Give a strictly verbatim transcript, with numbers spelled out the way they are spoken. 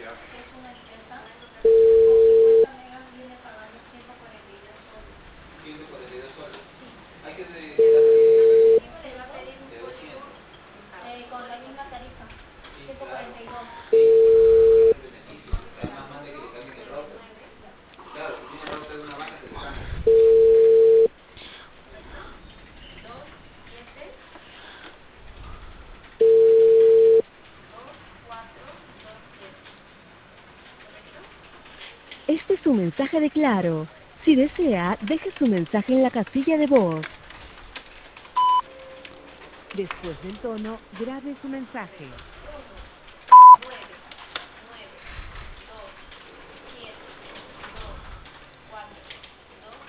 Es una empresa. Por cincuenta megas viene pagando ciento cuarenta y dos soles. ciento cuarenta y dos soles. Sí. Hay que de, de la tarifa Le va a pedir un de código doscientos. eh, con la misma tarifa. Sí, ciento claro. cuarenta y dos. Sí, es el beneficio. Además manda que le cambien el router. Ya. Claro, si tiene el router de una vaca, te lo cambia. ¿Correcto? dos siete dos cuatro dos siete. ¿Correcto? Este es un mensaje de Claro. Si desea, deje su mensaje en la casilla de voz. Después del tono, grabe su mensaje.